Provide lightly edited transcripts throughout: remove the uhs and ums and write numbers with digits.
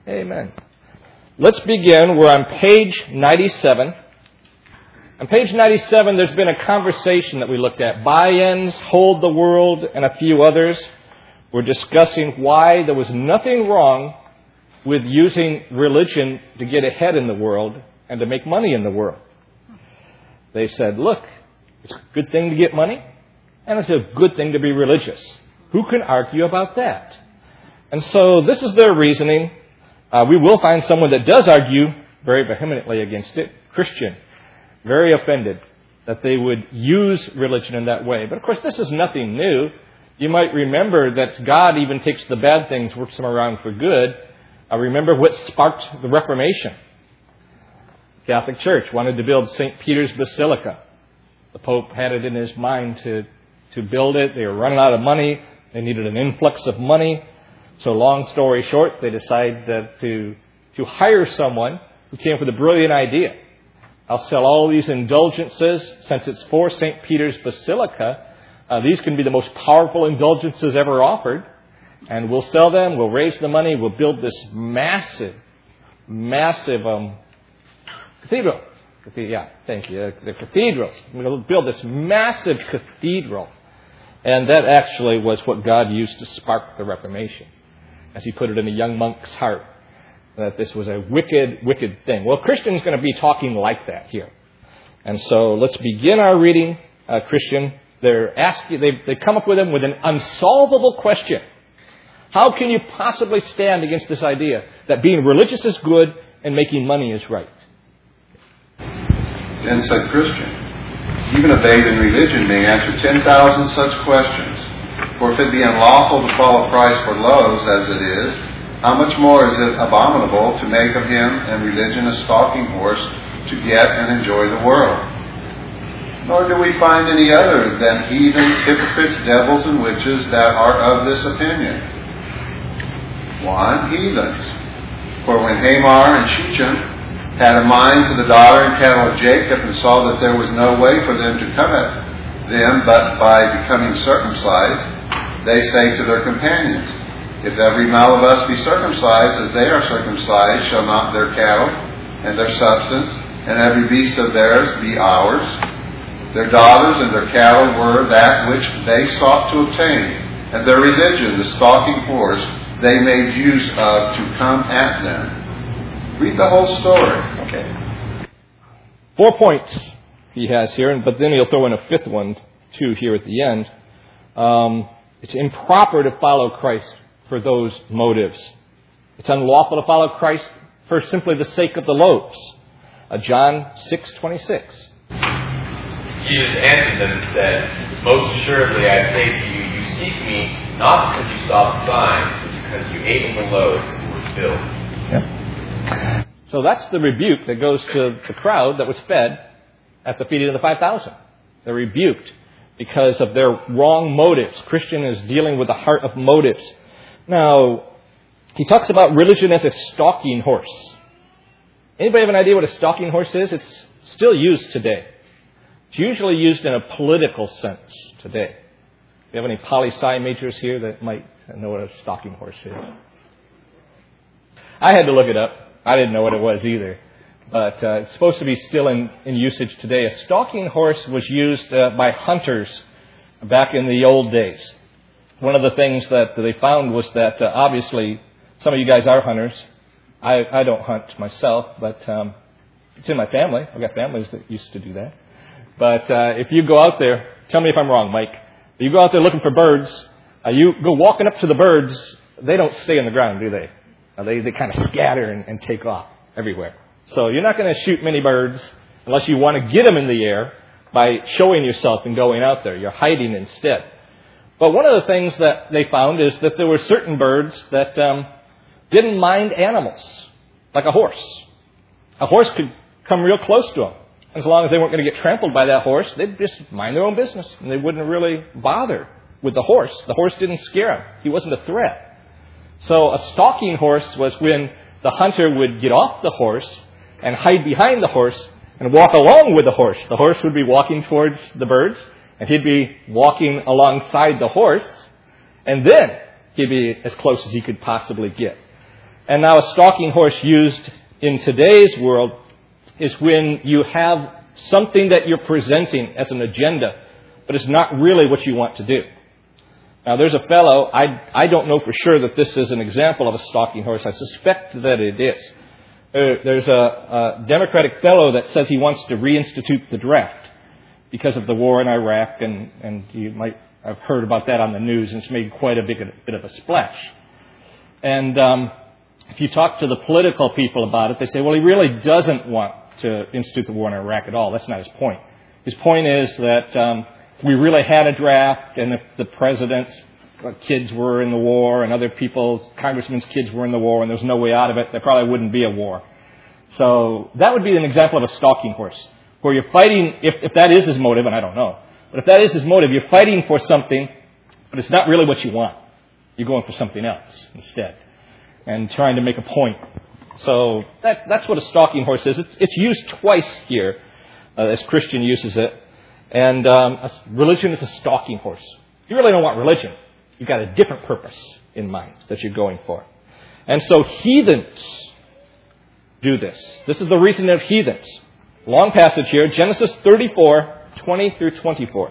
Amen. Let's begin. We're on page 97. On page 97, there's been a conversation that we looked at. Buy-ins, Hold the World, and a few others. We're discussing why there was nothing wrong with using religion to get ahead in the world and to make money in the world. They said, look, it's a good thing to get money, and it's a good thing to be religious. Who can argue about that? And so this is their reasoning. We will find someone that does argue very vehemently against it, Christian, very offended that they would use religion in that way. But of course, this is nothing new. You might remember that God even takes the bad things, works them around for good. Remember what sparked the Reformation. The Catholic Church wanted to build St. Peter's Basilica. The Pope had it in his mind to build it. They were running out of money. They needed an influx of money. So long story short, they decided to hire someone who came up with a brilliant idea. I'll sell all these indulgences. Since it's for St. Peter's Basilica, these can be the most powerful indulgences ever offered. And we'll sell them. We'll raise the money. We'll build this massive cathedral. Yeah, thank you. The cathedrals. We'll build this massive cathedral. And that actually was what God used to spark the Reformation, as He put it in a young monk's heart, that this was a wicked, wicked thing. Well, Christian's going to be talking like that here. And so let's begin our reading. Christian, they come up with an unsolvable question. How can you possibly stand against this idea that being religious is good and making money is right? Then said Christian, even a babe in religion may answer 10,000 such questions. For if it be unlawful to follow Christ for loaves, as it is, how much more is it abominable to make of him and religion a stalking horse to get and enjoy the world? Nor do we find any other than heathens, hypocrites, devils, and witches that are of this opinion. 1. Heathens. For when Hamor and Shechem had a mind to the daughter and cattle of Jacob, and saw that there was no way for them to covet them but by becoming circumcised, they say to their companions, if every male of us be circumcised as they are circumcised, shall not their cattle and their substance and every beast of theirs be ours? Their daughters and their cattle were that which they sought to obtain, and their religion, the stalking horse, they made use of to come at them. Read the whole story. Okay. 4 points he has here, but then he'll throw in a fifth one, too, here at the end. It's improper to follow Christ for those motives. It's unlawful to follow Christ for simply the sake of the loaves. John 6:26. Jesus answered them and said, most assuredly I say to you, you seek me not because you saw the signs, but because you ate of the loaves and were filled. Yeah. So that's the rebuke that goes to the crowd that was fed at the feeding of the 5,000. They're rebuked because of their wrong motives. Christian is dealing with the heart of motives. Now, he talks about religion as a stalking horse. Anybody have an idea what a stalking horse is? It's still used today. It's usually used in a political sense today. Do you have any poli-sci majors here that might know what a stalking horse is? I had to look it up. I didn't know what it was either. But it's supposed to be still in usage today. A stalking horse was used by hunters back in the old days. One of the things that they found was that obviously some of you guys are hunters. I don't hunt myself, but it's in my family. I've got families that used to do that. But if you go out there, tell me if I'm wrong, Mike. If you go out there looking for birds, you go walking up to the birds, they don't stay on the ground, do they? They kind of scatter and take off everywhere. So you're not going to shoot many birds unless you want to get them in the air by showing yourself and going out there. You're hiding instead. But one of the things that they found is that there were certain birds that didn't mind animals, like a horse. A horse could come real close to them. As long as they weren't going to get trampled by that horse, they'd just mind their own business, and they wouldn't really bother with the horse. The horse didn't scare them. He wasn't a threat. So a stalking horse was when the hunter would get off the horse and hide behind the horse and walk along with the horse. The horse would be walking towards the birds, and he'd be walking alongside the horse, and then he'd be as close as he could possibly get. And now a stalking horse used in today's world is when you have something that you're presenting as an agenda, but it's not really what you want to do. Now, there's a fellow, I don't know for sure that this is an example of a stalking horse. I suspect that it is. There's a Democratic fellow that says he wants to reinstitute the draft because of the war in Iraq, and you might have heard about that on the news, and it's made quite a bit of a splash. And if you talk to the political people about it, they say, well, he really doesn't want to institute the war in Iraq at all. That's not his point. His point is that we really had a draft, and if the president's kids were in the war and other people's, congressmen's kids were in the war and there was no way out of it, there probably wouldn't be a war. So that would be an example of a stalking horse, where you're fighting, if that is his motive, and I don't know, but if that is his motive, you're fighting for something, but it's not really what you want. You're going for something else instead and trying to make a point. So that's what a stalking horse is. It's used twice here as Christian uses it. And religion is a stalking horse. You really don't want religion. You've got a different purpose in mind that you're going for. And so heathens do this. This is the reason of heathens. Long passage here, Genesis 34, 20 through 24.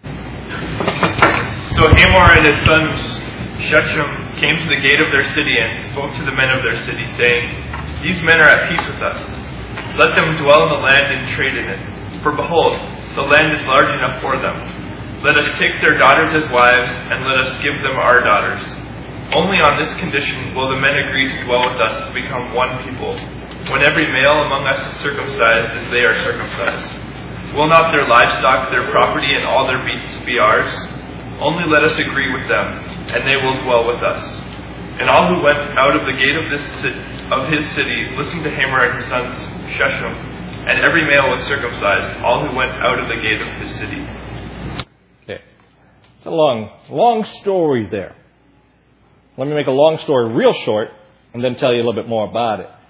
So Hamor and his sons Shechem came to the gate of their city and spoke to the men of their city, saying, These men are at peace with us. Let them dwell in the land and trade in it. For behold, the land is large enough for them. Let us take their daughters as wives, and let us give them our daughters. Only on this condition will the men agree to dwell with us to become one people, when every male among us is circumcised as they are circumcised. Will not their livestock, their property, and all their beasts be ours? Only let us agree with them, and they will dwell with us. And all who went out of the gate of his city listened to Hamor and his sons Shechem, and every male was circumcised, all who went out of the gate of his city. Okay. It's a long story there. Let me make a long story real short and then tell you a little bit more about it.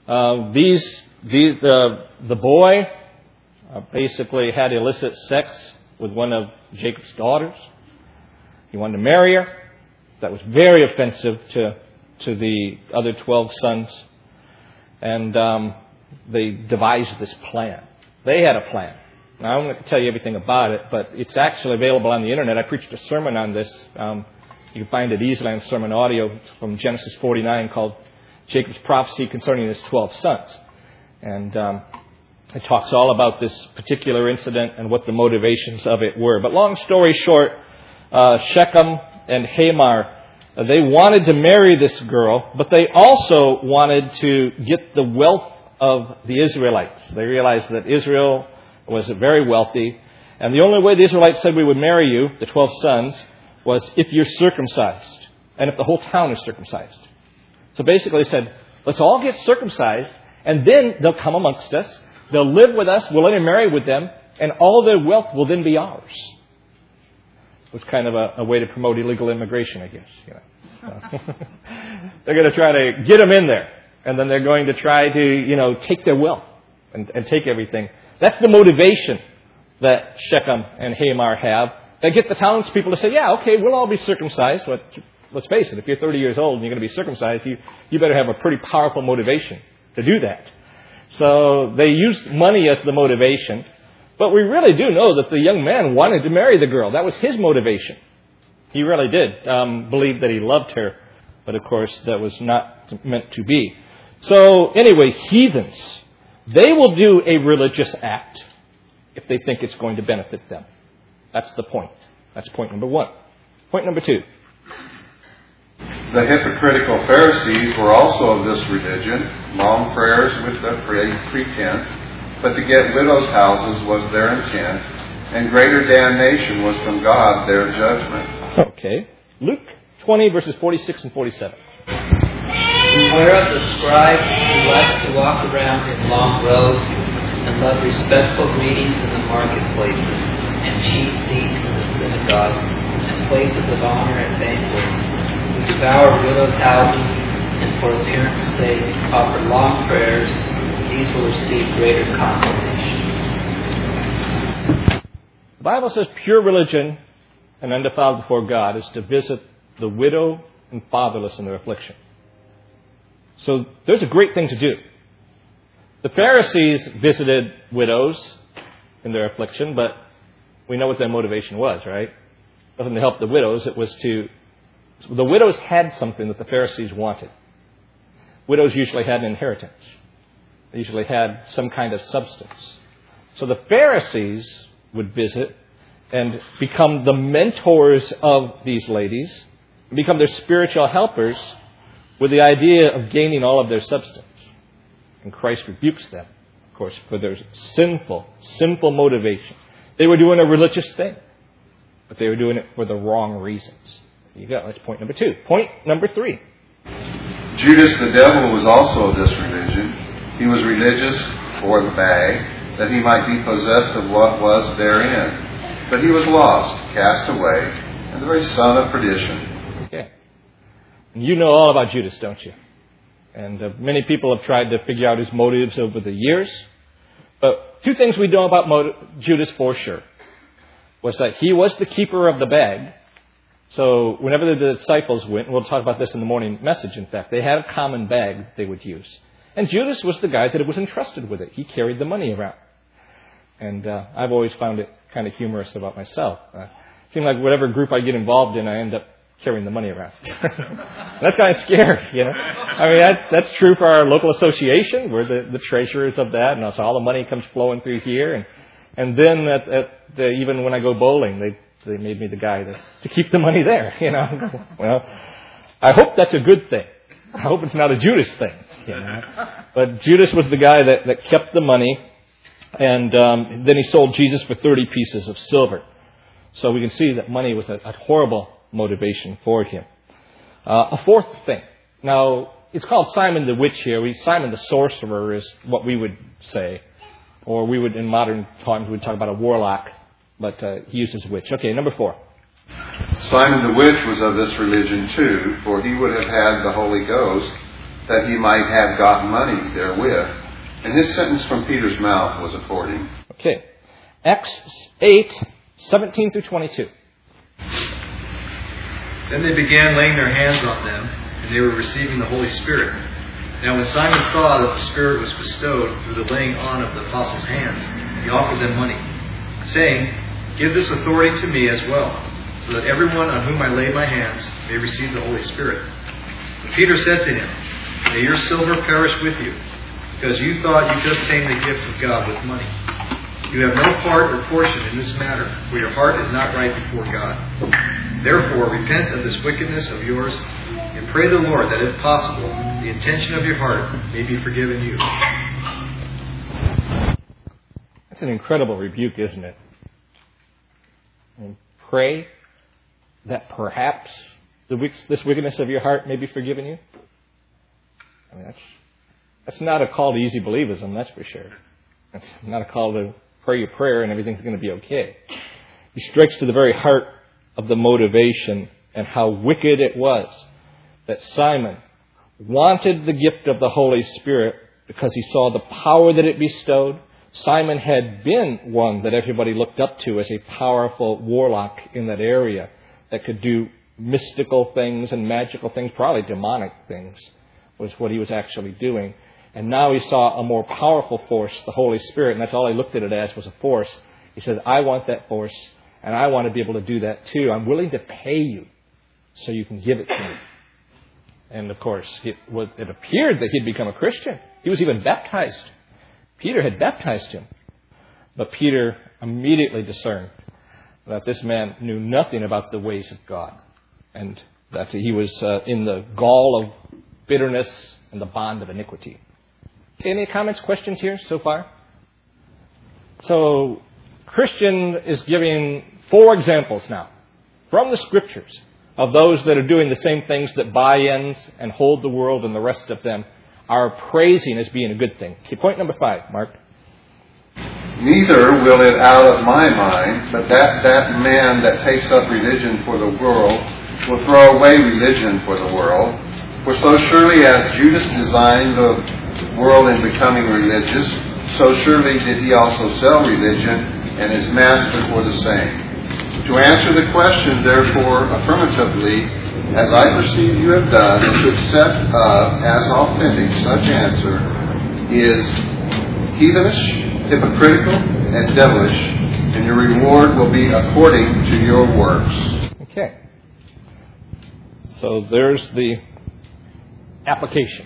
The boy basically had illicit sex with one of Jacob's daughters. He wanted to marry her. That was very offensive to the other 12 sons. And they devised this plan. They had a plan. Now, I'm not going to tell you everything about it, but it's actually available on the internet. I preached a sermon on this. You can find it easily on sermon audio from Genesis 49 called Jacob's Prophecy Concerning His 12 Sons. And it talks all about this particular incident and what the motivations of it were. But long story short, Shechem and Hamor, they wanted to marry this girl, but they also wanted to get the wealth of the Israelites. They realized that Israel was very wealthy, and the only way the Israelites said we would marry you, the 12 sons, was if you're circumcised, and if the whole town is circumcised. So basically they said, let's all get circumcised, and then they'll come amongst us, they'll live with us, we'll intermarry with them, and all their wealth will then be ours. It was kind of a way to promote illegal immigration, I guess. They're going to try to get them in there. And then they're going to try to, take their wealth and take everything. That's the motivation that Shechem and Hamor have. They get the townspeople to say, yeah, okay, we'll all be circumcised. But let's face it, if you're 30 years old and you're going to be circumcised, you better have a pretty powerful motivation to do that. So they used money as the motivation. But we really do know that the young man wanted to marry the girl. That was his motivation. He really did believe that he loved her. But of course, that was not meant to be. So anyway, heathens, they will do a religious act if they think it's going to benefit them. That's the point. That's point number one. Point number two. The hypocritical Pharisees were also of this religion, long prayers with the pretense, but to get widows' houses was their intent, and greater damnation was from God their judgment. Okay. Luke 20, verses 46 and 47. Whereof the scribes who like to walk around in long robes, and love respectful greetings in the marketplaces, and chief seats in the synagogues, and places of honor at banquets, who devour widows' houses, and for appearance' sake offer long prayers, these will receive greater condemnation. The Bible says pure religion and undefiled before God is to visit the widow and fatherless in their affliction. So there's a great thing to do. The Pharisees visited widows in their affliction, but we know what their motivation was, right? It wasn't to help the widows. The widows had something that the Pharisees wanted. Widows usually had an inheritance. They usually had some kind of substance. So the Pharisees would visit and become the mentors of these ladies, become their spiritual helpers with the idea of gaining all of their substance. And Christ rebukes them, of course, for their sinful motivation. They were doing a religious thing, but they were doing it for the wrong reasons. There you go. That's point number 2. Point number 3. Judas the devil was also of this religion. He was religious for the bag, that he might be possessed of what was therein. But he was lost, cast away, and the very son of perdition. Okay. And you know all about Judas, don't you? And many people have tried to figure out his motives over the years. But 2 things we know about Judas for sure was that he was the keeper of the bag. So whenever the disciples went, and we'll talk about this in the morning message, in fact, they had a common bag that they would use. And Judas was the guy that was entrusted with it. He carried the money around. And I've always found it kind of humorous about myself. It seems like whatever group I get involved in, I end up carrying the money around. That's kind of scary, you know. I mean, that's true for our local association. We're the treasurers of that, and so all the money comes flowing through here. And then even when I go bowling, they made me the guy to keep the money there, you know. Well, I hope that's a good thing. I hope it's not a Judas thing, you know. But Judas was the guy that kept the money, and then he sold Jesus for 30 pieces of silver. So we can see that money was a horrible motivation for him. A 4th thing. Now, it's called Simon the Witch here. Simon the Sorcerer is what we would say. Or we would, in modern times, we would talk about a warlock. But he uses witch. Okay, number 4. Simon the Witch was of this religion too, for he would have had the Holy Ghost, that he might have gotten money therewith. And his sentence from Peter's mouth was according. Okay. Acts 8, 17 through 22. Then they began laying their hands on them, and they were receiving the Holy Spirit. Now when Simon saw that the Spirit was bestowed through the laying on of the apostles' hands, he offered them money, saying, "Give this authority to me as well, so that everyone on whom I lay my hands may receive the Holy Spirit." And Peter said to him, "May your silver perish with you, because you thought you could obtain the gift of God with money. You have no part or portion in this matter, for your heart is not right before God. Therefore, repent of this wickedness of yours, and pray the Lord that, if possible, the intention of your heart may be forgiven you." That's an incredible rebuke, isn't it? And pray that perhaps this wickedness of your heart may be forgiven you. I mean, that's not a call to easy believism, that's for sure. That's not a call to pray your prayer and everything's going to be okay. He strikes to the very heart of the motivation and how wicked it was that Simon wanted the gift of the Holy Spirit because he saw the power that it bestowed. Simon had been one that everybody looked up to as a powerful warlock in that area that could do mystical things and magical things, probably demonic things, was what he was actually doing. And now he saw a more powerful force, the Holy Spirit, and that's all he looked at it as, was a force. He said, "I want that force, and I want to be able to do that too. I'm willing to pay you so you can give it to me." And of course, it appeared that he'd become a Christian. He was even baptized. Peter had baptized him. But Peter immediately discerned that this man knew nothing about the ways of God, and that he was in the gall of bitterness and the bond of iniquity. Okay, any comments, questions here so far? So, Christian is giving 4 examples now from the Scriptures of those that are doing the same things that Bayans and Hold the World and the rest of them are praising as being a good thing. Okay, point number 5, Mark. "Neither will it out of my mind, but that man that takes up religion for the world will throw away religion for the world. For so surely as Judas designed the world in becoming religious, so surely did he also sell religion and his master for the same. To answer the question, therefore, affirmatively, as I perceive you have done, to accept as authentic such answer is heathenish, hypocritical, and devilish, and your reward will be according to your works. Okay. So there's the application.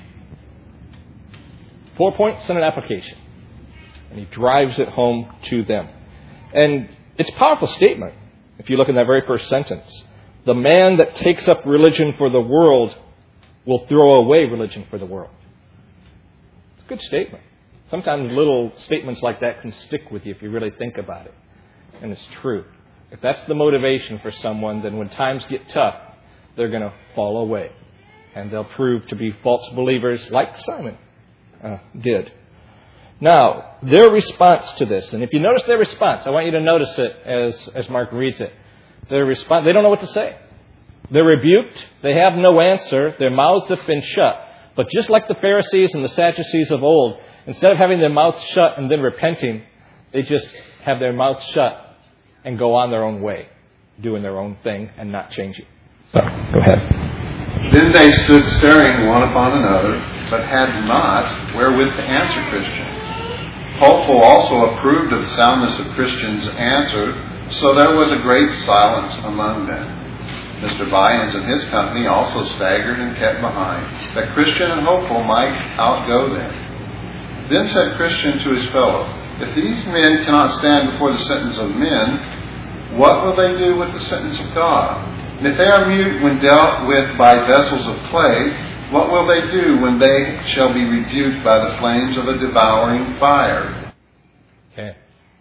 4 points and an application. And he drives it home to them. And it's a powerful statement if you look in that very first sentence. The man that takes up religion for the world will throw away religion for the world. It's a good statement. Sometimes little statements like that can stick with you if you really think about it. And it's true. If that's the motivation for someone, then when times get tough, they're going to fall away. And they'll prove to be false believers like Simon did. Now, their response to this, and if you notice their response, I want you to notice it as Mark reads it. Their response, they don't know what to say. They're rebuked. They have no answer. Their mouths have been shut. But just like the Pharisees and the Sadducees of old, instead of having their mouths shut and then repenting, they just have their mouths shut and go on their own way, doing their own thing and not changing. So, go ahead. Then they stood staring one upon another, but had not wherewith to answer Christian. Hopeful also approved of the soundness of Christian's answer, so there was a great silence among them. Mr. Vians and his company also staggered and kept behind, that Christian and Hopeful might outgo them. Then said Christian to his fellow, if these men cannot stand before the sentence of men, what will they do with the sentence of God? And if they are mute when dealt with by vessels of clay, what will they do when they shall be rebuked by the flames of a devouring fire? Okay.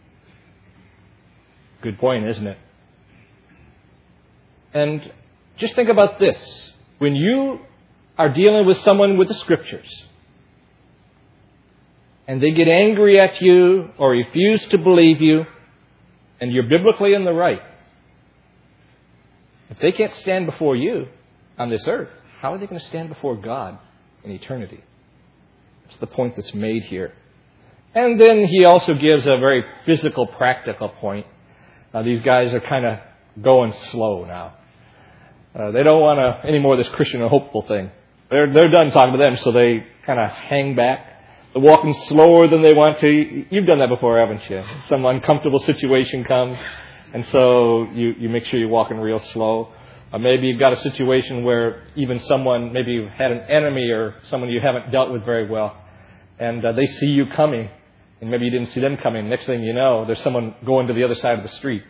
Good point, isn't it? And just think about this. When you are dealing with someone with the Scriptures, and they get angry at you or refuse to believe you, and you're biblically in the right, if they can't stand before you on this earth, how are they going to stand before God in eternity? That's the point that's made here. And then he also gives a very physical, practical point. These guys are kind of going slow now. They don't want any more of this Christian or hopeful thing. They're done talking to them, so they kind of hang back. They're walking slower than they want to. You've done that before, haven't you? Some uncomfortable situation comes, and so you make sure you're walking real slow. Or maybe you've got a situation where even someone, maybe you've had an enemy or someone you haven't dealt with very well, and they see you coming, and maybe you didn't see them coming. Next thing you know, there's someone going to the other side of the street,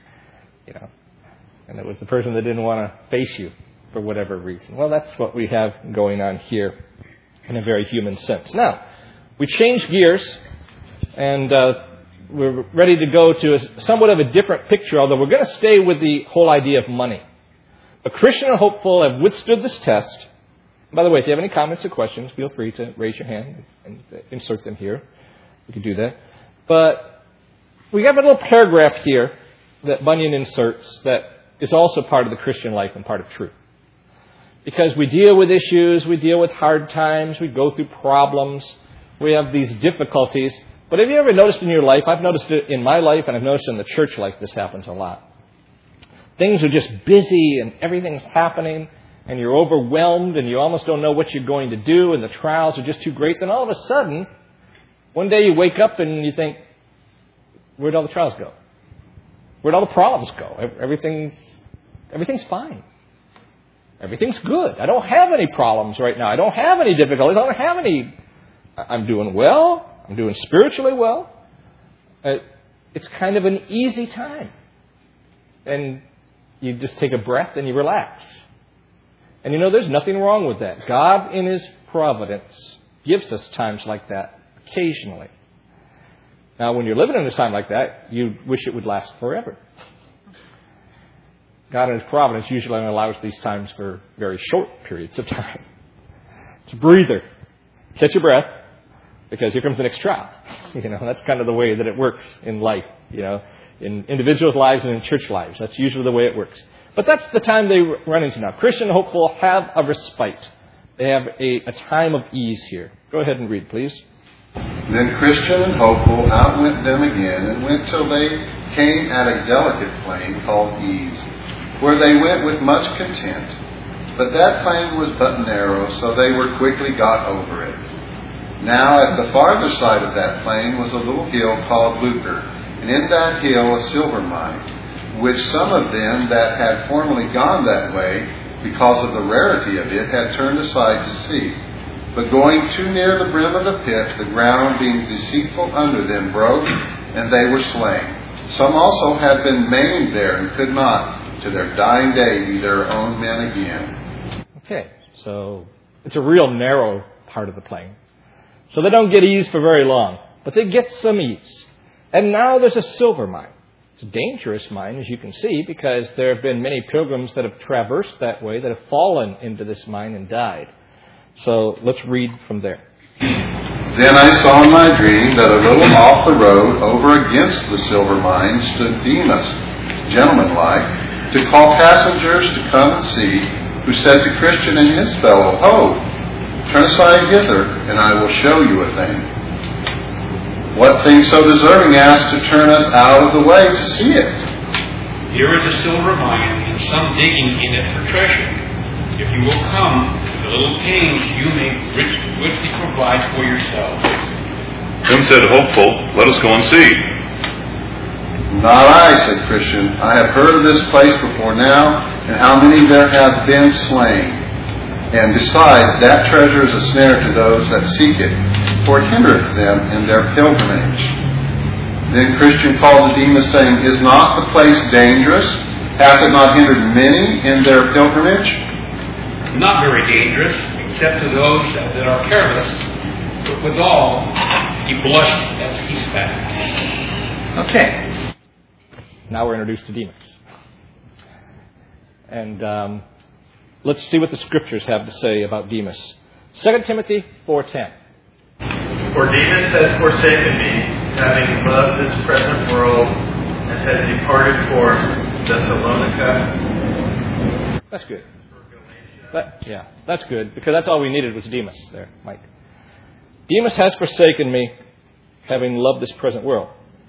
and it was the person that didn't want to face you for whatever reason. Well, that's what we have going on here in a very human sense. Now, we change gears, and we're ready to go to somewhat of a different picture, although we're going to stay with the whole idea of money. A Christian and Hopeful have withstood this test. By the way, if you have any comments or questions, feel free to raise your hand and insert them here. We can do that. But we have a little paragraph here that Bunyan inserts that is also part of the Christian life and part of truth. Because we deal with issues, we deal with hard times, we go through problems, we have these difficulties. But have you ever noticed in your life, I've noticed it in my life and I've noticed in the church life this happens a lot. Things are just busy and everything's happening and you're overwhelmed and you almost don't know what you're going to do and the trials are just too great. Then all of a sudden, one day you wake up and you think, where'd all the trials go? Where'd all the problems go? Everything's fine. Everything's good. I don't have any problems right now. I don't have any difficulties. I'm doing well. I'm doing spiritually well. It's kind of an easy time. And you just take a breath and you relax. And there's nothing wrong with that. God, in His providence, gives us times like that occasionally. Now, when you're living in a time like that, you wish it would last forever. God, in His providence, usually only allows these times for very short periods of time. It's a breather. Catch your breath, because here comes the next trial. That's kind of the way that it works in life, in individuals' lives and in church lives. That's usually the way it works. But that's the time they run into now. Christian and Hopeful have a respite. They have a time of ease here. Go ahead and read, please. Then Christian and Hopeful outwent them again, and went till they came at a delicate plain called Ease, where they went with much content. But that plain was but narrow, so they were quickly got over it. Now at the farther side of that plain was a little hill called Lucre, and in that hill a silver mine, which some of them that had formerly gone that way, because of the rarity of it, had turned aside to see. But going too near the brim of the pit, the ground being deceitful under them broke, and they were slain. Some also had been maimed there, and could not, to their dying day, be their own men again. Okay, so it's a real narrow part of the plain. So they don't get ease for very long, but they get some ease. And now there's a silver mine. It's a dangerous mine, as you can see, because there have been many pilgrims that have traversed that way that have fallen into this mine and died. So let's read from there. Then I saw in my dream that a little off the road, over against the silver mine, stood Demas, gentlemanlike, to call passengers to come and see, who said to Christian and his fellow, Ho, turn aside hither, and I will show you a thing. What thing so deserving as to turn us out of the way to see it? Here is a silver mine, and some digging in it for treasure. If you will come, the little pains you may richly provide for yourselves. Tim said, Hopeful, let us go and see. Not I, said Christian. I have heard of this place before now, and how many there have been slain. And besides, that treasure is a snare to those that seek it, for it hindereth them in their pilgrimage. Then Christian called to Demas, saying, Is not the place dangerous? Hath it not hindered many in their pilgrimage? Not very dangerous, except to those that are careless, but withal he blushed as he spat. Okay. Now we're introduced to Demas. And let's see what the Scriptures have to say about Demas. 2 Timothy 4:10. For Demas has forsaken me, having loved this present world, and has departed for Thessalonica. That's good. That's good, because that's all we needed was Demas there, Mike. Demas has forsaken me, having loved this present world.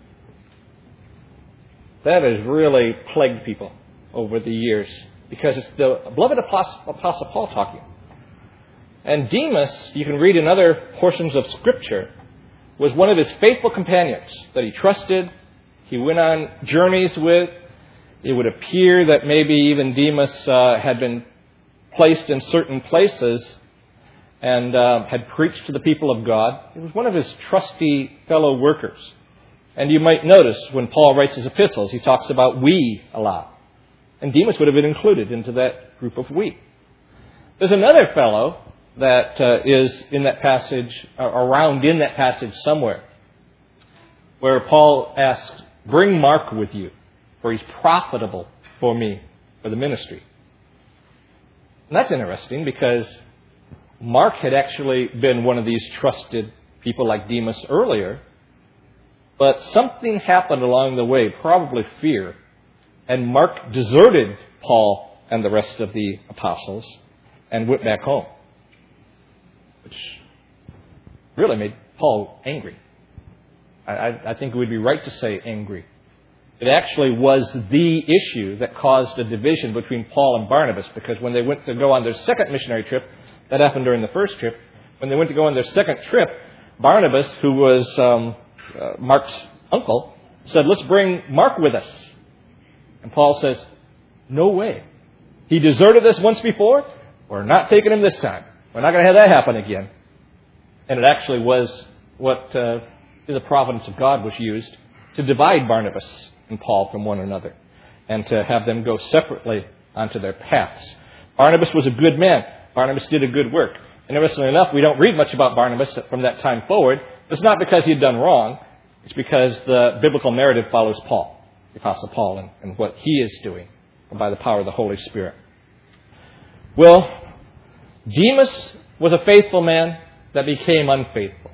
That has really plagued people over the years, because it's the beloved Apostle Paul talking. And Demas, you can read in other portions of Scripture, was one of his faithful companions that he trusted, he went on journeys with. It would appear that maybe even Demas had been placed in certain places and had preached to the people of God. He was one of his trusty fellow workers. And you might notice when Paul writes his epistles, he talks about we a lot. And Demas would have been included into that group of we. There's another fellow that is in that passage, around in that passage somewhere, where Paul asks, Bring Mark with you, for he's profitable for me for the ministry. And that's interesting because Mark had actually been one of these trusted people like Demas earlier, but something happened along the way, probably fear, and Mark deserted Paul and the rest of the apostles and went back home, which really made Paul angry. I think it would be right to say angry. It actually was the issue that caused a division between Paul and Barnabas, because when they went to go on their second missionary trip, that happened during the first trip, when they went to go on their second trip, Barnabas, who was Mark's uncle, said, Let's bring Mark with us. And Paul says, No way. He deserted us once before. We're not taking him this time. We're not going to have that happen again. And it actually was what in the providence of God was used to divide Barnabas and Paul from one another and to have them go separately onto their paths. Barnabas was a good man. Barnabas did a good work. And interestingly enough, we don't read much about Barnabas from that time forward. It's not because he had done wrong. It's because the biblical narrative follows Paul, the Apostle Paul, and what he is doing by the power of the Holy Spirit. Well, Demas was a faithful man that became unfaithful.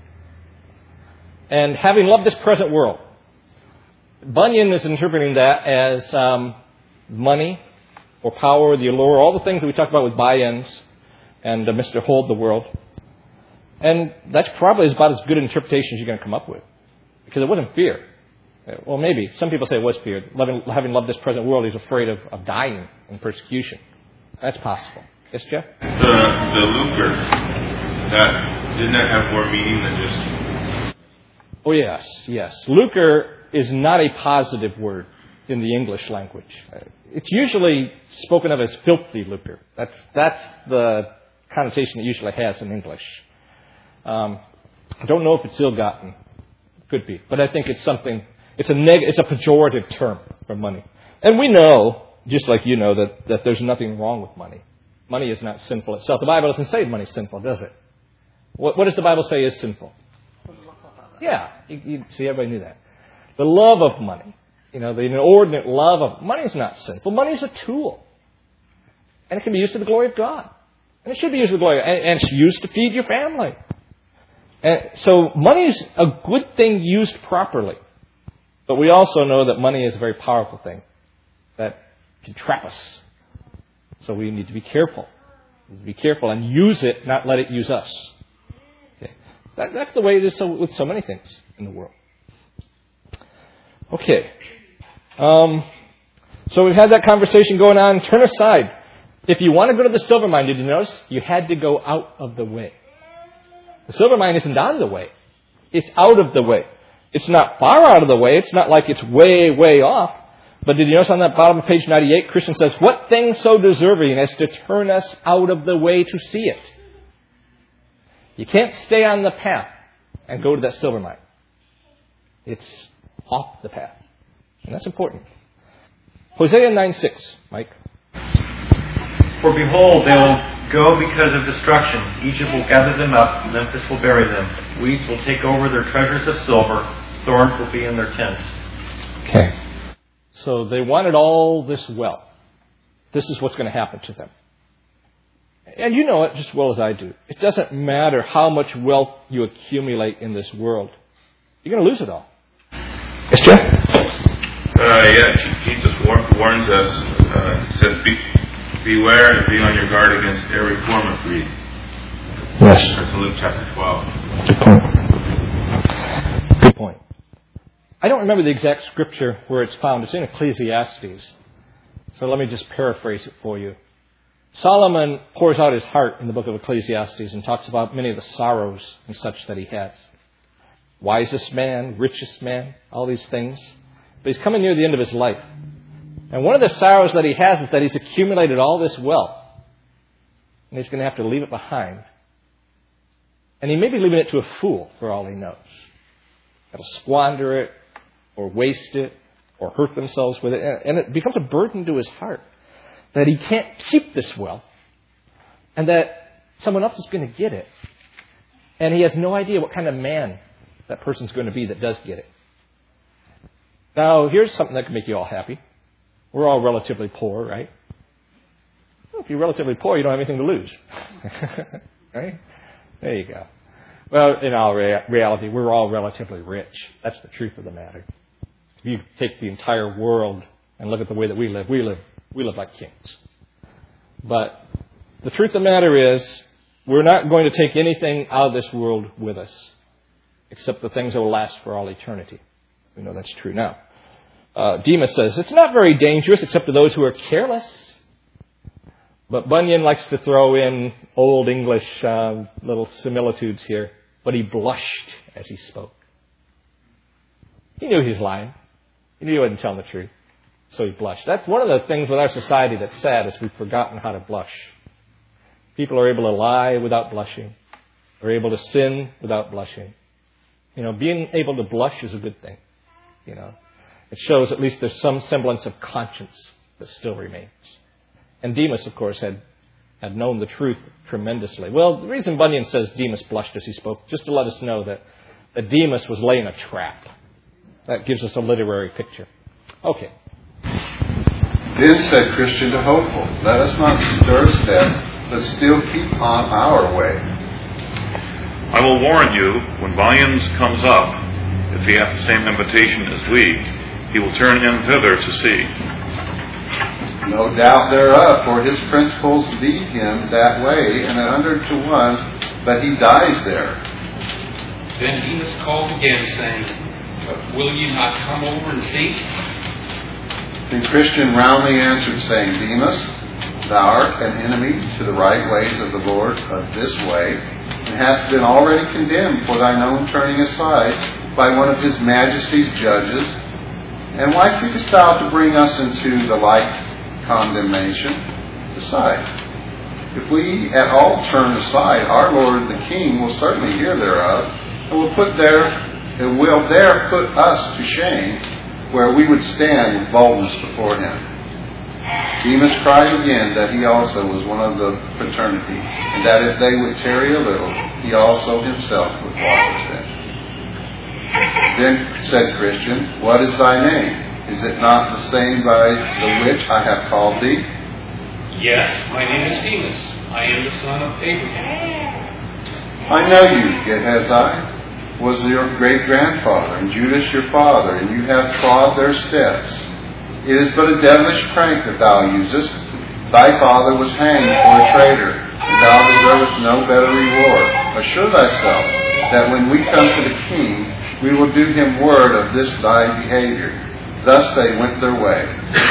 And having loved this present world, Bunyan is interpreting that as money or power, the allure, all the things that we talked about with buy-ins and Mr. Hold the World. And that's probably about as good an interpretation as you're going to come up with, because it wasn't fear. Well, maybe. Some people say it was fear. Having loved this present world, he's afraid of dying in persecution. That's possible. Yes, Jeff? The lucre, didn't that have more meaning than just... Oh, yes. Lucre is not a positive word in the English language. It's usually spoken of as filthy lucre. That's the connotation it usually has in English. I don't know if it's ill-gotten. Could be. But I think it's something, it's a pejorative term for money. And we know, just like you know, that there's nothing wrong with money. Money is not sinful itself. The Bible doesn't say money's sinful, does it? What does the Bible say is sinful? Yeah. You see, everybody knew that. The love of money. The inordinate love of money is not sinful. Money is a tool. And it can be used to the glory of God. And it should be used to the glory of God. And it's used to feed your family. And so money is a good thing used properly. But we also know that money is a very powerful thing that can trap us. So we need to be careful. Be careful and use it, not let it use us. Okay. That's the way it is with so many things in the world. Okay. So we've had that conversation going on. Turn aside. If you want to go to the silver mine, did you notice? You had to go out of the way. The silver mine isn't on the way. It's out of the way. It's not far out of the way. It's not like it's way, way off. But did you notice on that bottom of page 98, Christian says, what thing so deserving as to turn us out of the way to see it? You can't stay on the path and go to that silver mine. It's off the path. And that's important. Hosea 9:6, Mike. For behold, they will go because of destruction. Egypt will gather them up. Memphis will bury them. Weeds will take over their treasures of silver. Thorns will be in their tents. Okay. So they wanted all this wealth. This is what's going to happen to them. And you know it just as well as I do. It doesn't matter how much wealth you accumulate in this world. You're going to lose it all. Yes, Jeff? Jesus warns us, he says, beware and be on your guard against every form of greed. Yes. That's Luke chapter 12. Good point. Good point. I don't remember the exact scripture where it's found. It's in Ecclesiastes. So let me just paraphrase it for you. Solomon pours out his heart in the book of Ecclesiastes and talks about many of the sorrows and such that he has. Wisest man, richest man, all these things. But he's coming near the end of his life. And one of the sorrows that he has is that he's accumulated all this wealth. And he's going to have to leave it behind. And he may be leaving it to a fool, for all he knows. That'll squander it, or waste it, or hurt themselves with it. And it becomes a burden to his heart that he can't keep this wealth, and that someone else is going to get it. And he has no idea what kind of man that person's going to be that does get it. Now, here's something that can make you all happy. We're all relatively poor, right? Well, if you're relatively poor, you don't have anything to lose. Right? There you go. Well, in all reality, we're all relatively rich. That's the truth of the matter. If you take the entire world and look at the way that we live like kings. But the truth of the matter is, we're not going to take anything out of this world with us, except the things that will last for all eternity. We know that's true now. Demas says, it's not very dangerous except to those who are careless. But Bunyan likes to throw in old English little similitudes here. But he blushed as he spoke. He knew he was lying. He knew he wasn't telling the truth. So he blushed. That's one of the things with our society that's sad, is we've forgotten how to blush. People are able to lie without blushing. They're able to sin without blushing. Being able to blush is a good thing. It shows at least there's some semblance of conscience that still remains. And Demas, of course, had known the truth tremendously. Well, the reason Bunyan says Demas blushed as he spoke, just to let us know that Demas was laying a trap. That gives us a literary picture. Okay. Then said Christian to Hopeful, let us not stir step, but still keep on our way. I will warn you, when Valians comes up, if he hath the same invitation as we, he will turn him thither to see. No doubt thereof, for his principles lead him that way, and 100 to 1, but he dies there. Then Demas called again, saying, but will ye not come over and see? Then Christian roundly answered, saying, Demas, Thou art an enemy to the right ways of the Lord of this way, and hast been already condemned for thine own turning aside by one of his majesty's judges. And why seekest thou to bring us into the like condemnation? Besides, if we at all turn aside, our Lord the King will certainly hear thereof, and will there put us to shame, where we would stand with boldness before him. Demas cried again that he also was one of the fraternity, and that if they would tarry a little, he also himself would walk with them. Then said Christian, What is thy name? Is it not the same by the which I have called thee? Yes, my name is Demas. I am the son of Abraham. I know you, Gehazi, was your great-grandfather, and Judas your father, and you have trod their steps. It is but a devilish prank that thou usest. Thy father was hanged for a traitor, and thou deservest no better reward. Assure thyself that when we come to the king, we will do him word of this thy behavior. Thus they went their way.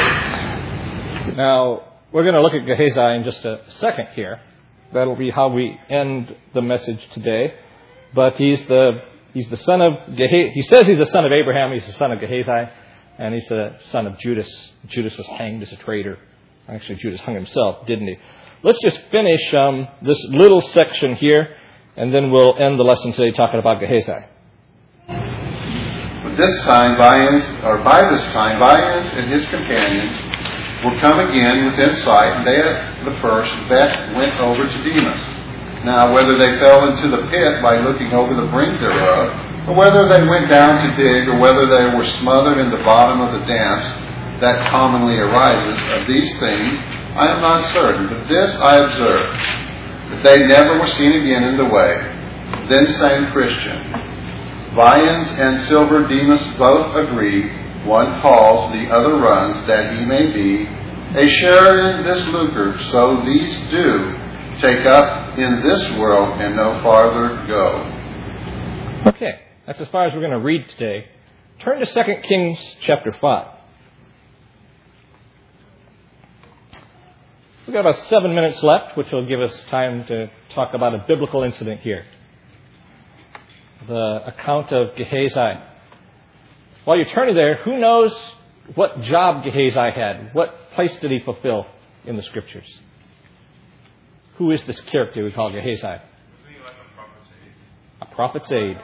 Now, we're going to look at Gehazi in just a second here. That'll be how we end the message today. But he's the son of Gehazi. He says he's the son of Abraham. He's the son of Gehazi. And he's the son of Judas. Judas was hanged as a traitor. Actually, Judas hung himself, didn't he? Let's just finish this little section here, and then we'll end the lesson today talking about Gehazi. By this time, Bians and his companions were come again within sight, and they at the first went over to Demas. Now, whether they fell into the pit by looking over the brink thereof, or whether they went down to dig, or whether they were smothered in the bottom of the damps that commonly arises of these things, I am not certain. But this I observed, that they never were seen again in the way. Then sang Christian, Viands and silver Demas both agree, one calls, the other runs, that he may be a sharer in this lucre, so these do take up in this world and no farther go. Okay, that's as far as we're going to read today. Turn to 2 Kings chapter 5. We've got about 7 minutes left, which will give us time to talk about a biblical incident here. The account of Gehazi. While you're turning there, who knows what job Gehazi had? What place did he fulfill in the Scriptures? Who is this character we call Gehazi? Wasn't he like a prophet's aide? A prophet's aide.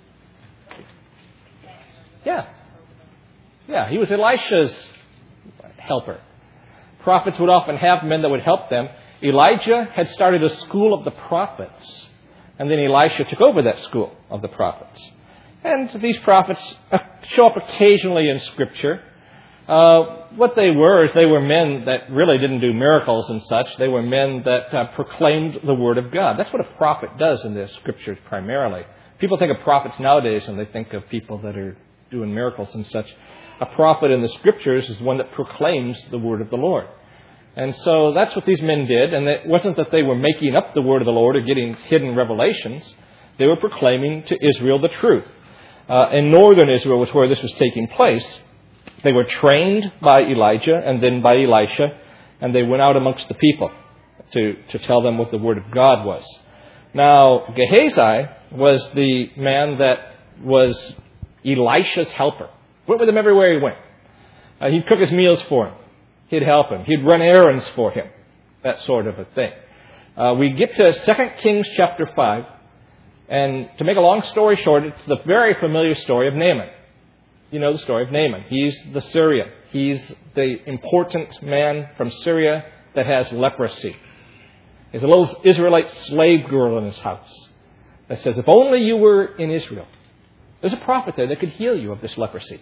Yeah, he was Elisha's helper. Prophets would often have men that would help them. Elijah had started a school of the prophets, and then Elisha took over that school of the prophets. And these prophets show up occasionally in Scripture. What they were is they were men that really didn't do miracles and such. They were men that proclaimed the Word of God. That's what a prophet does in the Scriptures primarily. People think of prophets nowadays and they think of people that are doing miracles and such. A prophet in the Scriptures is one that proclaims the Word of the Lord. And so that's what these men did. And it wasn't that they were making up the Word of the Lord or getting hidden revelations. They were proclaiming to Israel the truth. In northern Israel was where this was taking place. They were trained by Elijah and then by Elisha, and they went out amongst the people to tell them what the Word of God was. Now, Gehazi was the man that was Elisha's helper. Went with him everywhere he went. He'd cook his meals for him. He'd help him. He'd run errands for him. That sort of a thing. We get to 2 Kings chapter 5. And to make a long story short, it's the very familiar story of Naaman. You know the story of Naaman. He's the Syrian. He's the important man from Syria that has leprosy. There's a little Israelite slave girl in his house that says, if only you were in Israel, there's a prophet there that could heal you of this leprosy.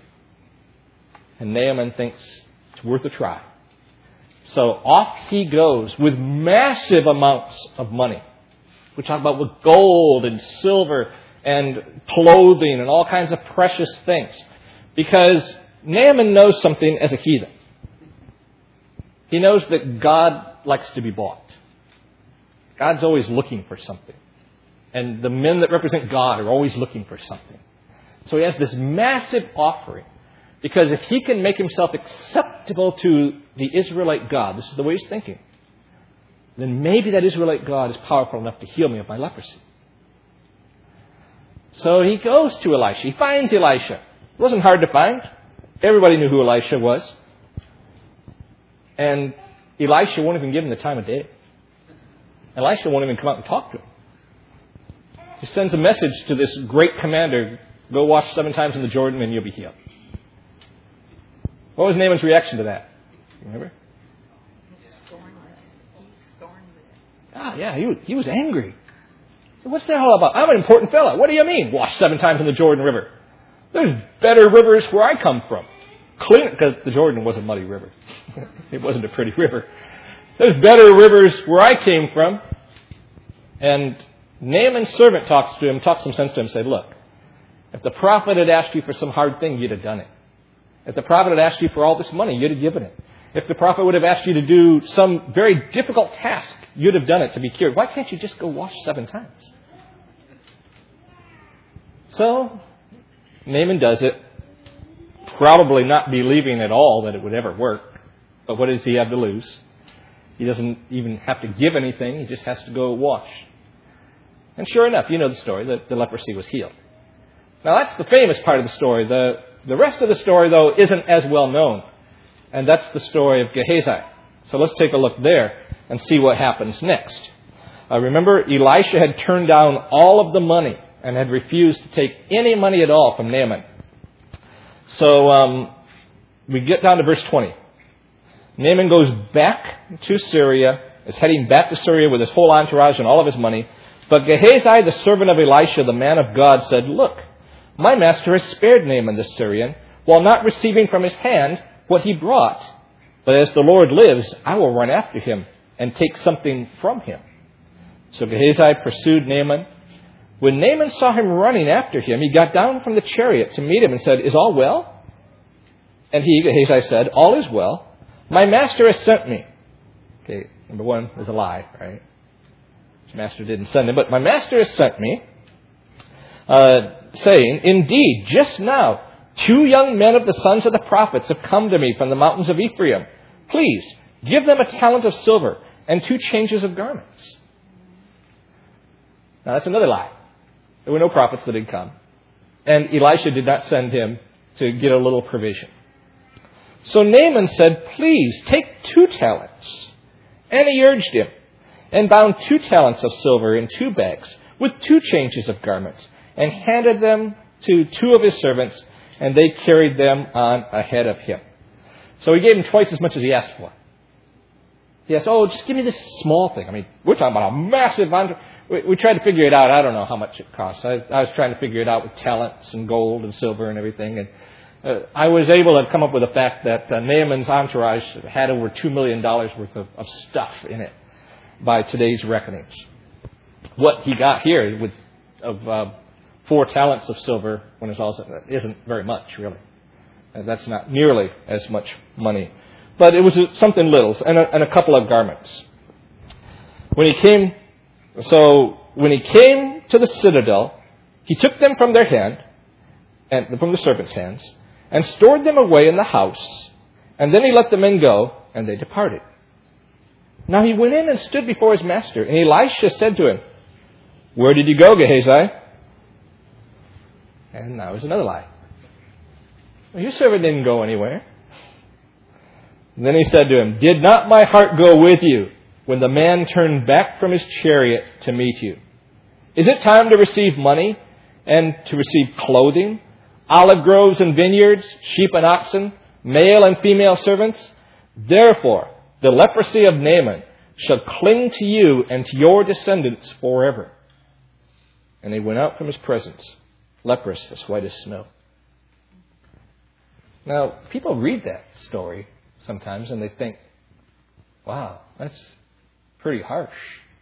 And Naaman thinks it's worth a try. So off he goes with massive amounts of money. We talk about with gold and silver and clothing and all kinds of precious things. Because Naaman knows something as a heathen. He knows that God likes to be bought. God's always looking for something. And the men that represent God are always looking for something. So he has this massive offering. Because if he can make himself acceptable to the Israelite God, this is the way he's thinking. then maybe that Israelite God is powerful enough to heal me of my leprosy. So he goes to Elisha. He finds Elisha. It wasn't hard to find. Everybody knew who Elisha was. And Elisha won't even give him the time of day. Elisha won't even come out and talk to him. He sends a message to this great commander, go wash 7 times in the Jordan and you'll be healed. What was Naaman's reaction to that? Remember? He was angry. So what's that all about? I'm an important fellow. What do you mean, wash 7 times in the Jordan River? There's better rivers where I come from. Clean, because the Jordan was a muddy river. It wasn't a pretty river. There's better rivers where I came from. And Naaman's servant talks some sense to him, and said, look, if the prophet had asked you for some hard thing, you'd have done it. If the prophet had asked you for all this money, you'd have given it. If the prophet would have asked you to do some very difficult task, you'd have done it to be cured. Why can't you just go wash 7 times? So, Naaman does it, probably not believing at all that it would ever work. But what does he have to lose? He doesn't even have to give anything. He just has to go wash. And sure enough, you know the story, the leprosy was healed. Now that's the famous part of the story. The rest of the story, though, isn't as well known. And that's the story of Gehazi. So let's take a look there and see what happens next. Remember, Elisha had turned down all of the money and had refused to take any money at all from Naaman. So we get down to verse 20. Naaman goes back to Syria, is heading back to Syria with his whole entourage and all of his money. But Gehazi, the servant of Elisha, the man of God, said, look, my master has spared Naaman the Syrian, while not receiving from his hand what he brought. But as the Lord lives, I will run after him and take something from him. So Gehazi pursued Naaman. When Naaman saw him running after him, he got down from the chariot to meet him and said, is all well? And he, Gehazi, said, all is well. My master has sent me. Okay, number one is a lie, right? His master didn't send him, but my master has sent me, saying, indeed, just now, 2 young men of the sons of the prophets have come to me from the mountains of Ephraim. Please, give them a talent of silver and 2 changes of garments. Now, that's another lie. There were no prophets that had come. And Elisha did not send him to get a little provision. So Naaman said, please, take 2 talents. And he urged him, and bound 2 talents of silver in 2 bags, with 2 changes of garments, and handed them to 2 of his servants, and they carried them on ahead of him. So he gave him twice as much as he asked for. He asked, just give me this small thing. I mean, we're talking about a massive... We tried to figure it out. I don't know how much it costs. I was trying to figure it out with talents and gold and silver and everything. And I was able to come up with the fact that Naaman's entourage had over $2 million worth of stuff in it by today's reckonings. What he got here of 4 talents of silver, when it's all said, isn't very much, really. That's not nearly as much money. But it was something little, and a couple of garments. When he came to the citadel, he took them from their hand, and from the servants' hands, and stored them away in the house. And then he let the men go, and they departed. Now he went in and stood before his master, and Elisha said to him, where did you go, Gehazi? And that was another lie. Well, your servant didn't go anywhere. And then he said to him, did not my heart go with you when the man turned back from his chariot to meet you? Is it time to receive money and to receive clothing, olive groves and vineyards, sheep and oxen, male and female servants? Therefore, the leprosy of Naaman shall cling to you and to your descendants forever. And he went out from his presence, leprous as white as snow. Now, people read that story sometimes and they think, wow, that's pretty harsh.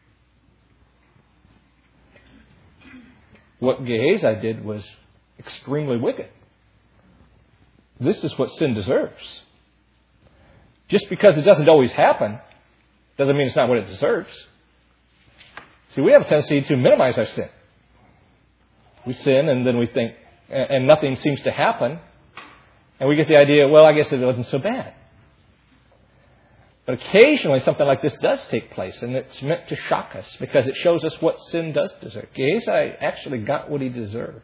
What Gehazi did was extremely wicked. This is what sin deserves. Just because it doesn't always happen doesn't mean it's not what it deserves. See, we have a tendency to minimize our sin. We sin and then we think, and nothing seems to happen. And we get the idea, well, I guess it wasn't so bad. But occasionally something like this does take place, and it's meant to shock us because it shows us what sin does deserve. Gehazi actually got what he deserved.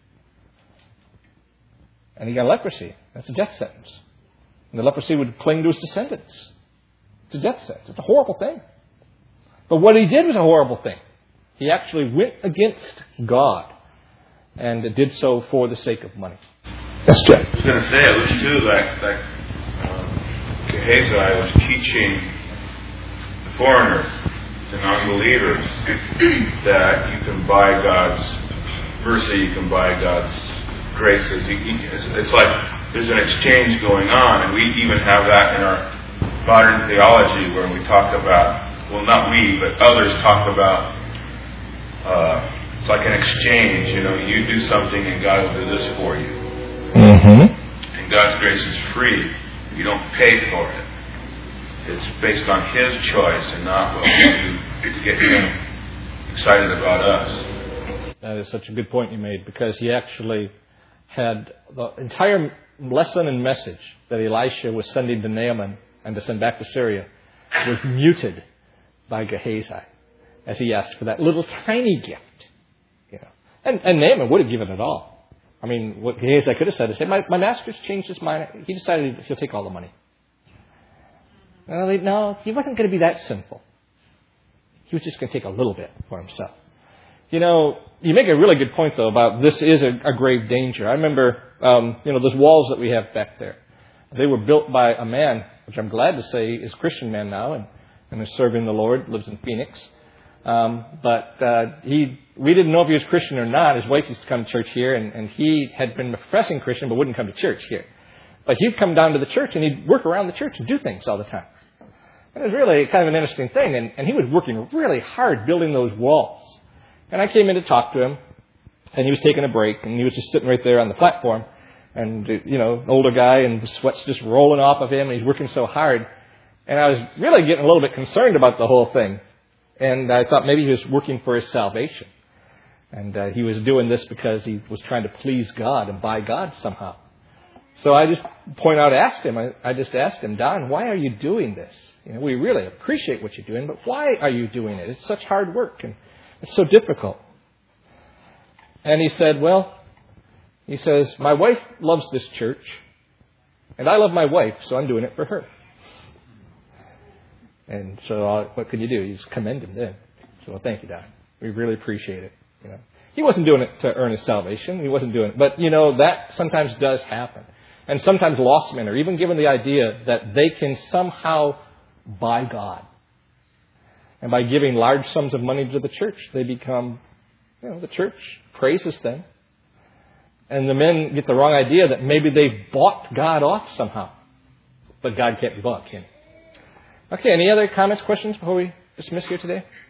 And he got leprosy. That's a death sentence. And the leprosy would cling to his descendants. It's a death sentence. It's a horrible thing. But what he did was a horrible thing. He actually went against God and did so for the sake of money. Yes, Jeff. I was going to say, it was too like Gehazi was teaching the foreigners, the non-believers, that you can buy God's mercy, you can buy God's grace. It's like there's an exchange going on, and we even have that in our modern theology where we talk about, well, not we, but others talk about, it's like an exchange, you do something and God will do this for you. Mm-hmm. And God's grace is free. You don't pay for it. It's based on His choice and not what we do to get Him excited about us. That is such a good point you made, because he actually had the entire lesson and message that Elisha was sending to Naaman and to send back to Syria was muted by Gehazi as he asked for that little tiny gift. And Naaman would have given it all. I mean, what Gehazi could have said is, hey, my master's changed his mind. He decided he'll take all the money. Well, no, he wasn't going to be that sinful. He was just going to take a little bit for himself. You make a really good point, though, about this is a grave danger. I remember, those walls that we have back there. They were built by a man, which I'm glad to say is a Christian man now and is serving the Lord, lives in Phoenix. We didn't know if he was Christian or not. His wife used to come to church here, and he had been a professing Christian but wouldn't come to church here. But he'd come down to the church, and he'd work around the church and do things all the time. And it was really kind of an interesting thing, and he was working really hard building those walls. And I came in to talk to him, and he was taking a break, and he was just sitting right there on the platform. And, an older guy, and the sweat's just rolling off of him, and he's working so hard. And I was really getting a little bit concerned about the whole thing. And I thought maybe he was working for his salvation. And he was doing this because he was trying to please God and buy God somehow. So I just asked him, Don, why are you doing this? We really appreciate what you're doing, but why are you doing it? It's such hard work and it's so difficult. And he said, my wife loves this church, and I love my wife, so I'm doing it for her. And so what could you do? You just commend him then. So thank you, Don. We really appreciate it. He wasn't doing it to earn his salvation. He wasn't doing it. But, that sometimes does happen. And sometimes lost men are even given the idea that they can somehow buy God. And by giving large sums of money to the church, they become, the church praises them. And the men get the wrong idea that maybe they've bought God off somehow. But God can't be bought, can he? Okay, any other comments, questions before we dismiss here today?